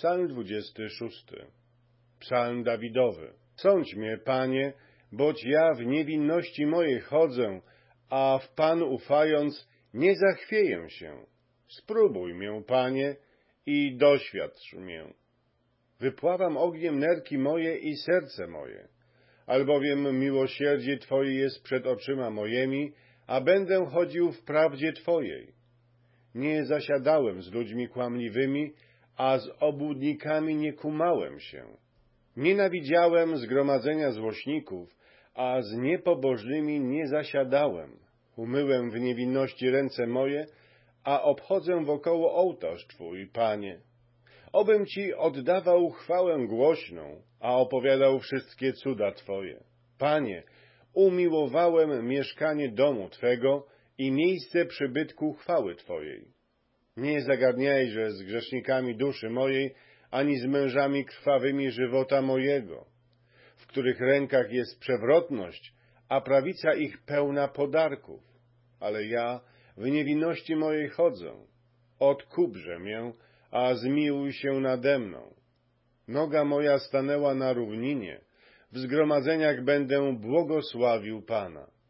Psalm 26. Psalm Dawidowy. Sądź mnie, Panie, boć ja w niewinności mojej chodzę, a w Pan ufając nie zachwieję się. Spróbuj mię, Panie, i doświadcz mię. Wypławam ogniem nerki moje i serce moje, albowiem miłosierdzie Twoje jest przed oczyma mojemi, a będę chodził w prawdzie Twojej. Nie zasiadałem z ludźmi kłamliwymi, a z obłudnikami nie kumałem się. Nienawidziałem zgromadzenia złośników, a z niepobożnymi nie zasiadałem. Umyłem w niewinności ręce moje, a obchodzę wokoło ołtarz Twój, Panie. Obym Ci oddawał chwałę głośną, a opowiadał wszystkie cuda Twoje. Panie, umiłowałem mieszkanie domu Twego i miejsce przybytku chwały Twojej. Nie zagadniajże z grzesznikami duszy mojej, ani z mężami krwawymi żywota mojego, w których rękach jest przewrotność, a prawica ich pełna podarków. Ale ja w niewinności mojej chodzę. Odkuprze mię, a zmiłuj się nade mną. Noga moja stanęła na równinie, w zgromadzeniach będę błogosławił Pana.